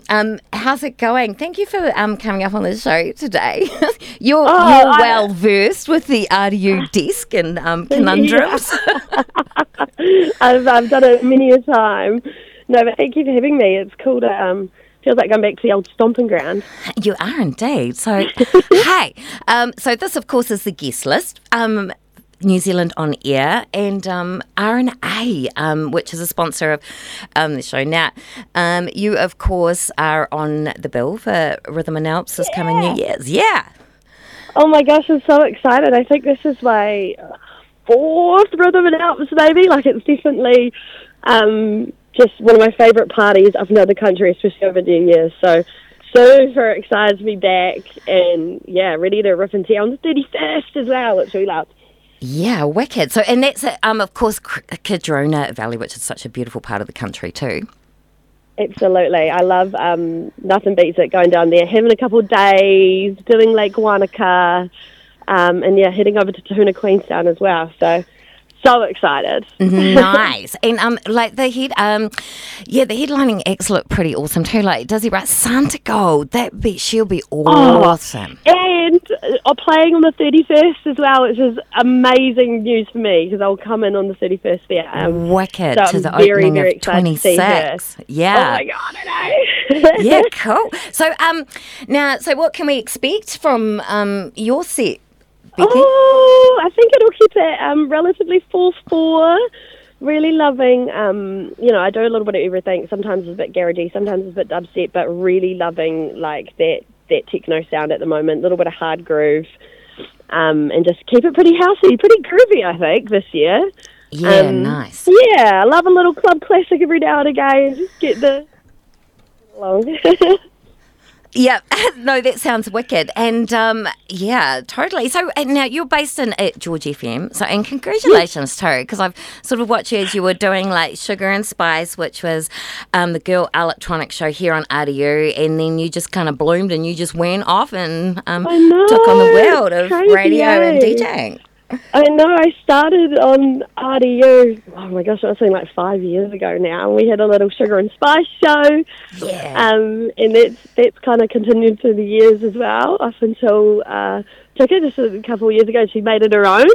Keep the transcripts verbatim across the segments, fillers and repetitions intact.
um, how's it going? Thank you for um, coming up on the show today. you're Oh, you're I- well versed with the R D U desk and um, conundrums. I've, I've done it many a time. No, but thank you for having me. It's cool to, um, feels like going back to the old stomping ground. You are indeed. So, hey, um, so this, of course, is the guest list. Um, New Zealand On Air and um, R and A, um, which is a sponsor of um, the show. Now, um, you, of course, are on the bill for Rhythm and Alps this coming New Year's. Yeah. Oh my gosh, I'm so excited. I think this is my fourth Rhythm and Alps, maybe. Like, it's definitely um, just one of my favourite parties up and down the country, especially over New Year's. So, super excited to be back and, yeah, ready to rip and tear on the thirty-first as well, which we love. Yeah, wicked. So, and that's, um, of course, Cardrona Valley, which is such a beautiful part of the country too. Absolutely. I love, um, nothing beats it, going down there, having a couple of days, doing Lake Wanaka, um, and, yeah, heading over to Tahuna Queenstown as well. So, so excited. Nice. And, um, like, the head, um, yeah, the headlining acts look pretty awesome too. Like, does he write Santa Gold? That be, she'll be awesome. Oh, and uh, playing on the thirty-first as well, which is amazing news for me because I'll come in on the thirty-first there. Um, Wicked so to I'm the very, opening very of excited to see her. twenty-six. Yeah. Oh my God, I know. Yeah, cool. So, um, now, so what can we expect from um your set, Becky? Oh, I think it'll keep it um, relatively four four. Really loving, um, you know, I do a little bit of everything. Sometimes it's a bit garagey, sometimes it's a bit dubstep, but really loving, like, that, that techno sound at the moment. A little bit of hard groove, um, and just keep it pretty housey, pretty groovy, I think, this year. Yeah, um, nice. Yeah, I love a little club classic every now and again. Just get the along. Yeah, no, that sounds wicked. And, um, yeah, totally. So, and now you're based in at George F M, so, and congratulations too, because I've sort of watched you as you were doing, like, Sugar and Spice, which was um, the girl electronic show here on R D U, and then you just kind of bloomed and you just went off and um, I know, took on the world of crazy, radio eh? and DJing. I know, I started on R D U, oh my gosh, I was saying like five years ago now. We had a little Sugar and Spice show. Yeah. Um, and that's that's kind of continued through the years as well, up until uh, Tika, just a couple of years ago, she made it her own.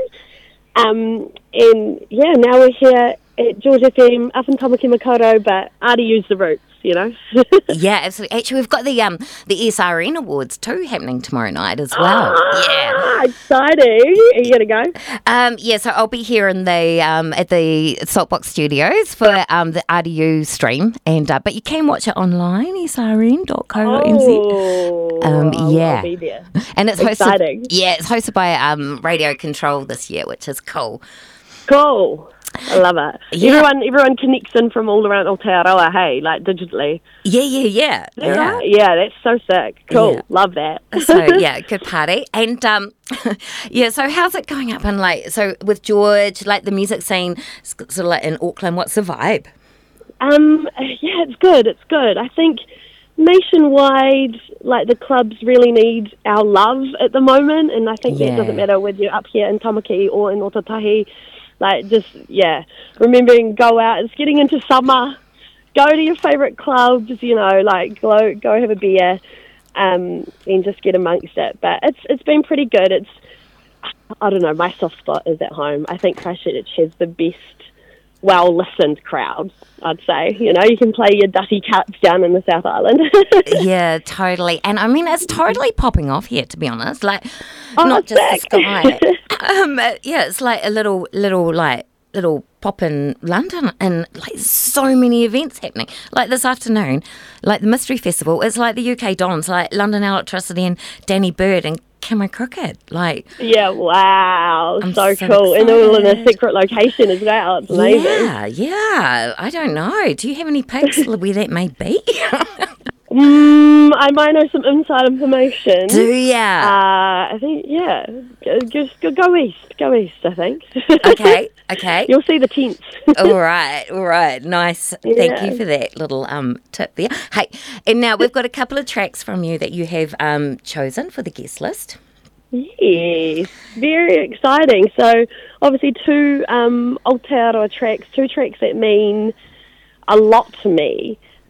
Um, and yeah, now we're here at George F M, up in Tamaki Makaurau, but R D U's the roots, you know? Yeah, absolutely. Actually, we've got the um the S R N Awards too happening tomorrow night as well. Ah, Yeah. exciting. Are you going to go? Um, yeah, so I'll be here in the um, at the Saltbox Studios for um, the R D U stream, and uh, but you can watch it online, s r n dot co dot n z. Oh, Um, I'll- yeah. I'll be there. And it's Exciting. hosted. Yeah, it's hosted by um, Radio Control this year, which is cool. Cool. I love it. Yeah. Everyone everyone connects in from all around Aotearoa, hey, like digitally. Yeah, yeah, yeah. Is that right? Yeah, that's so sick. Cool. Yeah. Love that. So yeah, good party. And um, yeah, so how's it going up in like so with George, like the music scene, sort of like in Auckland? What's the vibe? Um, yeah, it's good. It's good. I think nationwide, like the clubs really need our love at the moment, and I think Yeah. that doesn't matter whether you're up here in Tamaki or in Otatahi. Like, just yeah, remembering go out. It's getting into summer. Go to your favourite clubs. You know, like go go have a beer, um, and just get amongst it. But it's it's been pretty good. It's I don't know. My soft spot is at home. I think Christchurch has the best, well-listened crowd, I'd say. You know, you can play your dutty cuts down in the South Island. Yeah, totally. And I mean, it's totally popping off here, to be honest. Like, Oh, not just sick. the sky. um, uh, yeah, it's like a little, little, like, little pop in London, and like so many events happening. Like this afternoon, like the Mystery Festival, it's like the U K Dons, like London Electricity and Danny Bird and Cameron Crooked. Like, Yeah, wow. I'm So, so cool. And all in a excited. secret location as well. It's amazing. yeah, yeah. I don't know. Do you have any pics where that may be? Mm, I might know some inside information. Do ya? Uh, I think, yeah. Go- Just go, go east. Go east, I think. Okay, okay. You'll see the tents. All right, all right. Nice. Thank Yeah. you for that little um tip there. Hey, and now we've got a couple of tracks from you that you have um chosen for the guest list. Yes, very exciting. So, obviously, two um, Aotearoa tracks, two tracks that mean a lot to me.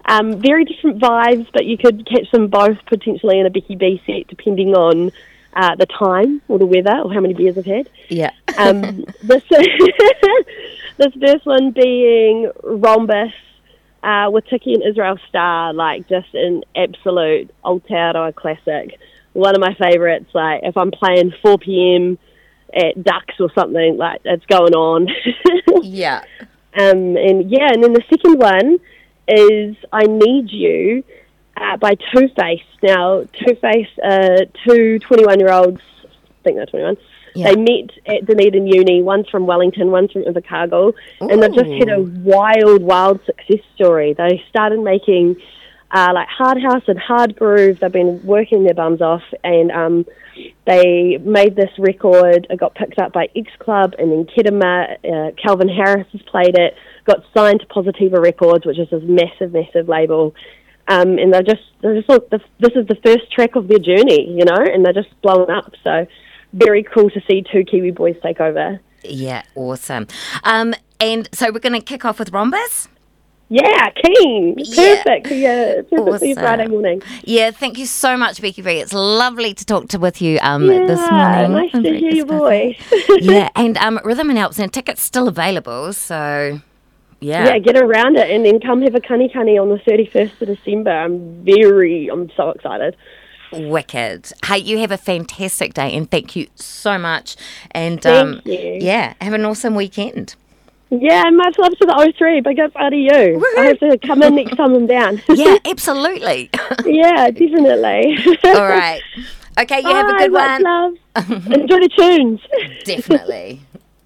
Um, very different vibes, but you could catch them both potentially in a Becky B set, depending on uh, the time or the weather or how many beers I've had. Yeah. um, this this first one being Rhombus uh, with Tiki and Israel Star, like just an absolute Aotearoa classic. One of my favourites. Like if I'm playing four p.m. at Ducks or something, like it's going on. Yeah. Um, and yeah, and then the second one is I Need You uh, by Two Face. Now, Two Face, uh, two twenty-one-year-olds, I think they're twenty-one, Yeah. they met at Dunedin Uni. One's from Wellington, one's from Invercargill, and they've just had a wild, wild success story. They started making uh, like Hard House and Hard Groove. They've been working their bums off, and um, they made this record. It got picked up by X Club, and then Kedema, uh, Calvin Harris has played it, got signed to Positiva Records, which is this massive, massive label. Um, and they're just, they're just like, this, this is the first track of their journey, you know, and they're just blowing up. So very cool to see two Kiwi boys take over. Yeah, awesome. Um, and so we're going to kick off with Rhombus? Yeah, keen. Yeah. Perfect. Yeah, perfect for your Awesome. Friday morning. Yeah, thank you so much, Becky B. It's lovely to talk to with you um, Yeah, this morning. nice on to hear your voice. Breakfast Cafe. Yeah, and um, Rhythm and Helps, and tickets still available, so yeah. Yeah, get around it and then come have a kani kani on the thirty-first of December. I'm very, I'm so excited. Wicked. Hey, you have a fantastic day, and thank you so much. And Thank um, you. yeah, have an awesome weekend. Yeah, much love to the O three. Big up out of you. Woohoo. I have to come in next time I'm down. Yeah, absolutely. Yeah, definitely. All right. Okay, you have a Bye, good much one. love. Enjoy the tunes. Definitely.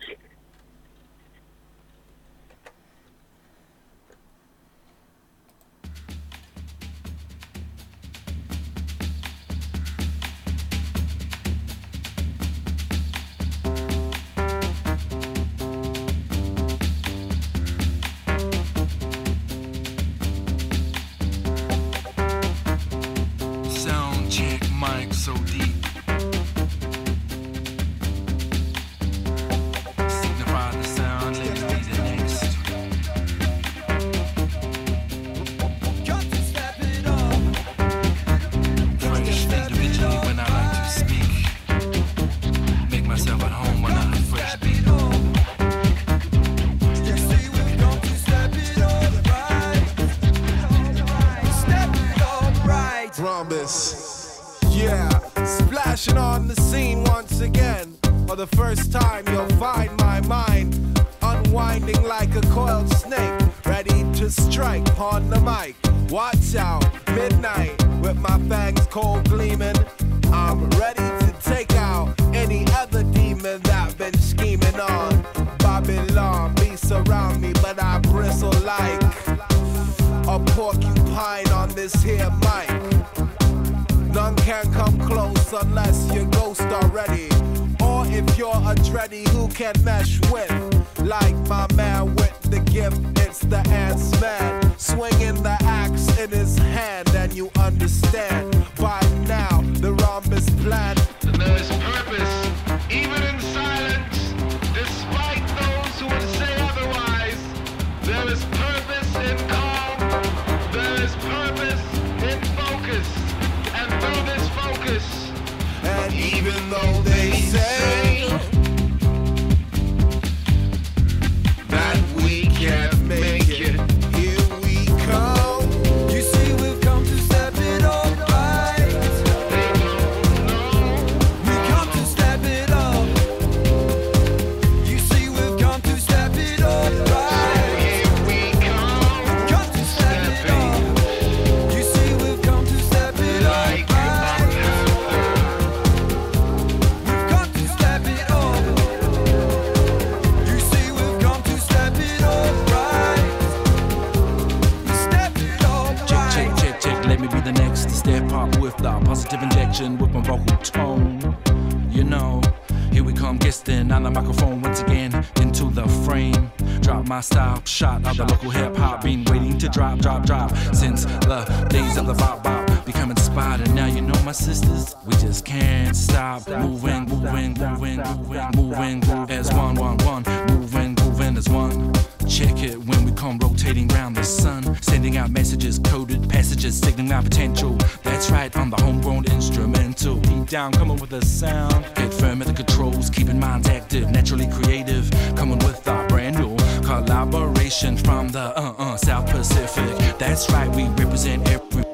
Sound check, mic so deep. Signify the sound, let it be the next. Fresh individually when I like to speak. Make myself at home when I'm a fresh beat. Rhombus, yeah, splashing on the scene once again. For the first time, you'll find my mind unwinding like a coiled snake, ready to strike upon the mic. Watch out, midnight with my fangs cold gleaming. I'm ready to take out any other demon that been scheming on Babylon. Beasts around me, but I bristle like a porcupine on this here mic. None can come close unless you're ghost already. Or if you're a dready who can mesh with. Like my man with the gift, it's the ants man. Swinging the axe in his hand, and you understand by now the rhombus plan. There is purpose, even in silence, despite those who would say otherwise. There is purpose in calm, there is purpose in focus, and through this focus, And even though they say that we can't make it, here we come. You see, we've come to step it up right. they don't know. We come to step it up. You see, we've come to step it up right. Here we come, Come to step it up. You see, we've come to step it like up right. We've come to step it up. You see, we've come to step it up right. We step it up Check, check, right. check, check, let me be the next to step up with the positive injection with my vocal tone. You know, here we come guesting on the microphone once again into the frame. Drop my style, shot of the local hip hop, been waiting to drop, drop, drop since the days of the bop bop. Become inspired, and now you know my sisters, we just can't stop moving, moving, moving, moving, moving, moving as one, one, one, moving, moving feeling as one. Check it when we come rotating round the sun, sending out messages, coded passages, signaling our potential. That's right, I'm the homegrown instrumental. Deep down, coming with a sound. Get firm at the controls, keeping minds active, naturally creative. Coming with our brand new collaboration from the uh uh South Pacific. That's right, we represent every